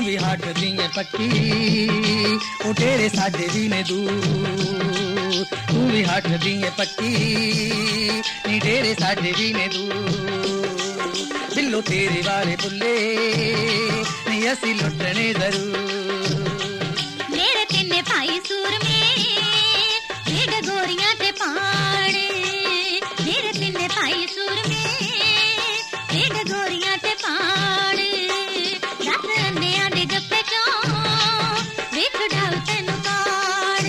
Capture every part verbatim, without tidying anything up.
भी हट दी है पक्की ओ तेरे साडे भी ने दूर तू भी हट दी है पक्की नी तेरे साडे भी ने दूर बिल्लो तेरे वाले बुल्ले नी असी लुटने जरूर मेरे तिन्ने भाई सूर में भेड़ गोरियां ते पाड़ मेरे तिन्ने भाई सूर में भेड़ गोरियां ते पाड़ दस अन्नियां दे गप्पे चों वेख ढाल तैनू काड़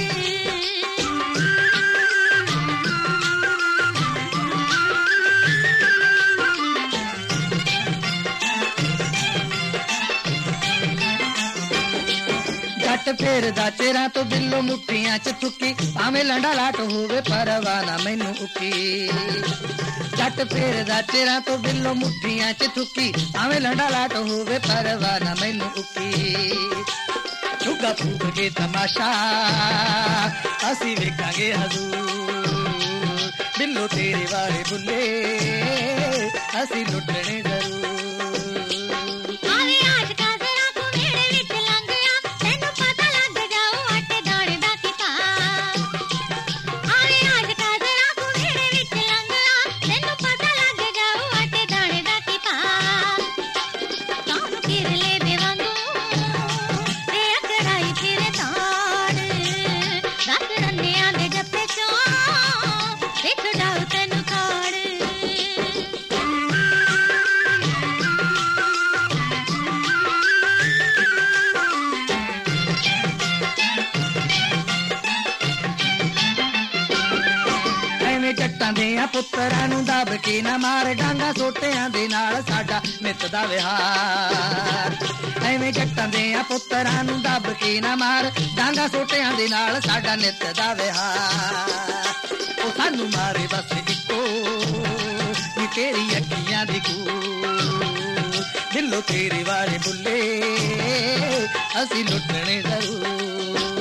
जट फेरदा चेरा तो बिल्लो मुठियां च थुकी भावें लंडा लाट होवे परवाना मैनू उकी जट फेरदा चेरा तो बिल्लो मुठियां च थुकी भावें लंडा लाट होवे परवाना मैनू उकी चुगा फूक के तमाशा असी वेखांगे हजूर बिल्लो तेरे वाले बुल्ले असी लुटने जरूर आवे आज का जरा तू मेरे विच लंघ आ तैनू पता लग जाऊ आटे दाणे दा किता आवे आज का जरा तू मेरे विच लंघ आ तैनू पता लग जाऊ आटे दाणे दा किता कानू किरले दे वांगू ते अकड़ाई फिरे ताड़ दस रन्नियां दे जप्पे चों वेख डाऊ तैनू काड़ ਐਵੇਂ ਜੱਟਾਂ ਦੇ ਆ ਪੁੱਤਰਾਂ ਨੂੰ ਦਬ ਕੇ ਨਾ ਮਾਰ ਡਾਂਗਾ ਸੋਟਿਆਂ ਦੇ ਨਾਲ ਸਾਡਾ ਨਿੱਤ ਦਾ ਵਿਹਾਰ ਐਵੇਂ ਜੱਟਾਂ ਦੇ ਆ ਪੁੱਤਰਾਂ ਨੂੰ ਦਬ ਕੇ ਨਾ ਮਾਰ ਡਾਂਗਾ ਸੋਟਿਆਂ ਦੇ ਨਾਲ ਸਾਡਾ ਨਿੱਤ ਦਾ ਵਿਹਾਰ ਉਹ ਸਾਨੂੰ ਮਾਰੇ ਬਸ ਇੱਕੋ ਨੀ ਤੇਰੀ ਅੱਖੀਆਂ ਦੀ ਕੂਰ ਦਿਲੋਂ ਤੇਰੇ ਵਾਲੇ ਬੁੱਲੇ ਅਸੀਂ ਲੁੱਟਣੇ ਜ਼ਰੂਰ